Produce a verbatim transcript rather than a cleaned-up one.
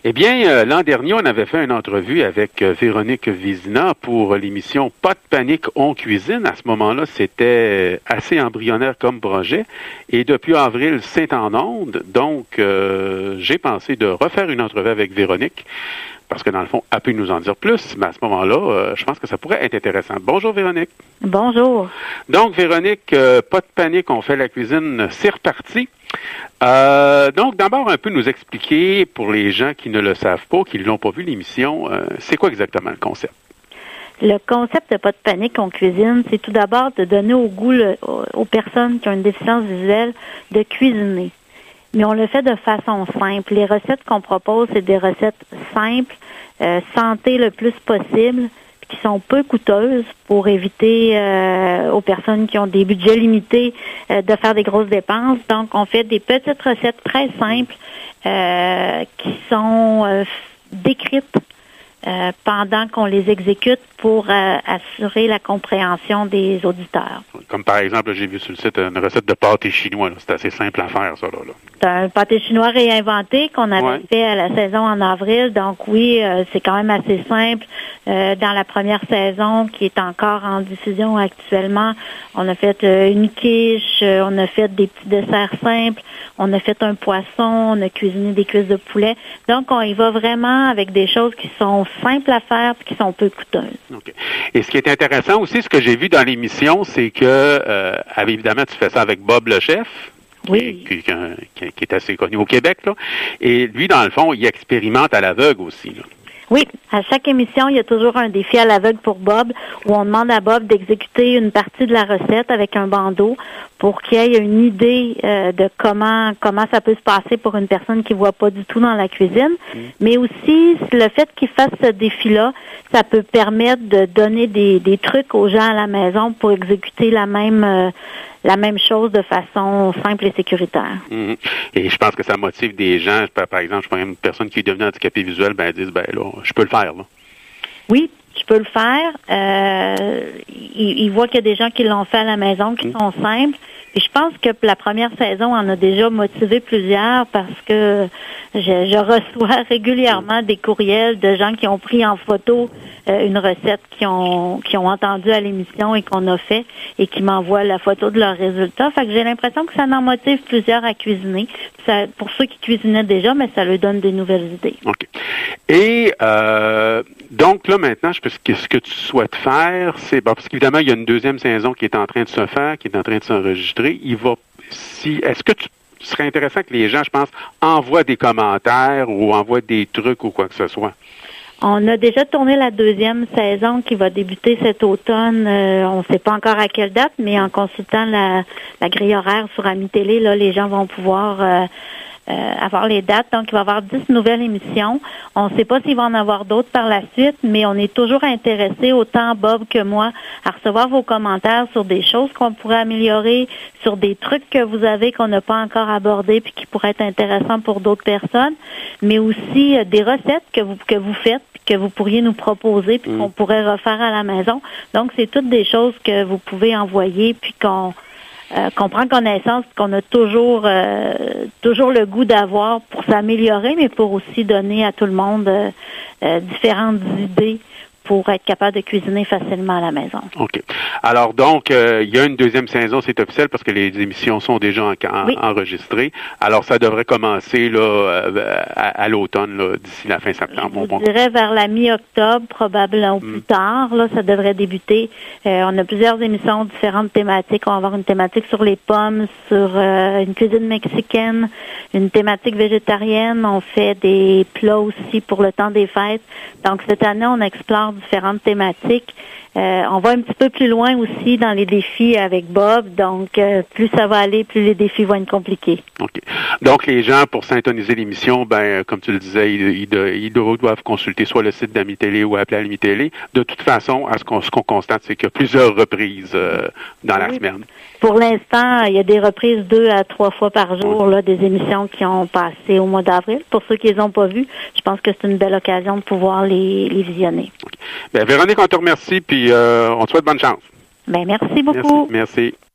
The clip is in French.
Eh bien, euh, l'an dernier, on avait fait une entrevue avec euh, Véronique Vizina pour l'émission Pas de panique, on cuisine. À ce moment-là, c'était assez embryonnaire comme projet. Et depuis avril, c'est en onde. Donc, euh, j'ai pensé de refaire une entrevue avec Véronique parce que, dans le fond, elle peut nous en dire plus. Mais à ce moment-là, euh, je pense que ça pourrait être intéressant. Bonjour, Véronique. Bonjour. Donc, Véronique, euh, Pas de panique, on fait la cuisine, c'est reparti. Euh, donc, d'abord, un peu nous expliquer, pour les gens qui ne le savent pas, qui ne l'ont pas vu l'émission, euh, c'est quoi exactement le concept? Le concept de Pas de panique en cuisine, c'est tout d'abord de donner au goût le, aux personnes qui ont une déficience visuelle de cuisiner. Mais on le fait de façon simple. Les recettes qu'on propose, c'est des recettes simples, euh, santé le plus possible, qui sont peu coûteuses pour éviter euh, aux personnes qui ont des budgets limités euh, de faire des grosses dépenses. Donc, on fait des petites recettes très simples euh, qui sont euh, décrites euh, pendant qu'on les exécute pour euh, assurer la compréhension des auditeurs. Comme par exemple, j'ai vu sur le site une recette de pâté chinois. Là. C'est assez simple à faire, ça. Là, là. C'est un pâté chinois réinventé qu'on avait ouais. fait à la saison en avril. Donc oui, euh, c'est quand même assez simple. Euh, dans la première saison, qui est encore en diffusion actuellement, on a fait euh, une quiche, euh, on a fait des petits desserts simples, on a fait un poisson, on a cuisiné des cuisses de poulet. Donc on y va vraiment avec des choses qui sont simples à faire et qui sont peu coûteuses. Okay. Et ce qui est intéressant aussi, ce que j'ai vu dans l'émission, c'est que, euh, évidemment, tu fais ça avec Bob le chef, oui. qui, qui, qui, qui est assez connu au Québec, là. Et lui, dans le fond, il expérimente à l'aveugle aussi, là. Oui, à chaque émission, il y a toujours un défi à l'aveugle pour Bob, où on demande à Bob d'exécuter une partie de la recette avec un bandeau pour qu'il ait une idée euh, de comment comment ça peut se passer pour une personne qui voit pas du tout dans la cuisine. Mmh. Mais aussi, le fait qu'il fasse ce défi-là, ça peut permettre de donner des, des trucs aux gens à la maison pour exécuter la même euh, la même chose de façon simple et sécuritaire. Mmh. Et je pense que ça motive des gens. Par exemple, je prends une personne qui est devenue handicapée visuelle, ben, elle dit, ben là, je peux le faire, là. Oui, je peux le faire. Euh, il, il voit qu'il y a des gens qui l'ont fait à la maison, qui mmh. sont simples. Et je pense que la première saison en a déjà motivé plusieurs parce que je, je reçois régulièrement des courriels de gens qui ont pris en photo euh, une recette qui ont qui ont entendu à l'émission et qu'on a fait et qui m'envoient la photo de leurs résultats. Fait que j'ai l'impression que ça en motive plusieurs à cuisiner. Ça, pour ceux qui cuisinaient déjà, mais ça leur donne des nouvelles idées. OK. Et euh, donc là maintenant, je pense que ce que tu souhaites faire, c'est bon, parce qu'évidemment il y a une deuxième saison qui est en train de se faire, qui est en train de s'enregistrer. Il va, si, est-ce que tu serait intéressant que les gens, je pense, envoient des commentaires ou envoient des trucs ou quoi que ce soit? On a déjà tourné la deuxième saison qui va débuter cet automne. Euh, on ne sait pas encore à quelle date, mais en consultant la, la grille horaire sur Ami Télé, là, les gens vont pouvoir euh, euh, avoir les dates. Donc, il va y avoir dix nouvelles émissions. On ne sait pas s'il va en avoir d'autres par la suite, mais on est toujours intéressé, autant Bob que moi, à recevoir vos commentaires sur des choses qu'on pourrait améliorer, sur des trucs que vous avez qu'on n'a pas encore abordés puis qui pourraient être intéressants pour d'autres personnes, mais aussi euh, des recettes que vous que vous faites que vous pourriez nous proposer puis mmh. qu'on pourrait refaire à la maison. Donc, c'est toutes des choses que vous pouvez envoyer puis qu'on euh, qu'on prend connaissance, qu'on a toujours euh, toujours le goût d'avoir pour s'améliorer, mais pour aussi donner à tout le monde euh, euh, différentes idées pour être capable de cuisiner facilement à la maison. OK. Alors donc, euh, il y a une deuxième saison, c'est officiel parce que les émissions sont déjà en, en, oui. enregistrées. Alors, ça devrait commencer là euh, à, à l'automne, là, d'ici la fin septembre. Je bon, dirais vers la mi-octobre, probablement mm. plus tard. Là, ça devrait débuter. Euh, on a plusieurs émissions, différentes thématiques. On va avoir une thématique sur les pommes, sur euh, une cuisine mexicaine, une thématique végétarienne. On fait des plats aussi pour le temps des fêtes. Donc, cette année, on explore différentes thématiques. Euh, on va un petit peu plus loin aussi dans les défis avec Bob, donc euh, plus ça va aller, plus les défis vont être compliqués. OK. Donc les gens, pour syntoniser l'émission, ben comme tu le disais, ils, ils, ils doivent consulter soit le site d'Ami Télé ou appeler Ami Télé. De toute façon, à ce qu'on, ce qu'on constate, c'est qu'il y a plusieurs reprises euh, dans oui. la semaine. Pour l'instant, il y a des reprises deux à trois fois par jour, là, des émissions qui ont passé au mois d'avril. Pour ceux qui les ont pas vues, je pense que c'est une belle occasion de pouvoir les, les visionner. Okay. Bien, Véronique, on te remercie, puis euh, on te souhaite bonne chance. Bien, merci beaucoup. Merci. Merci.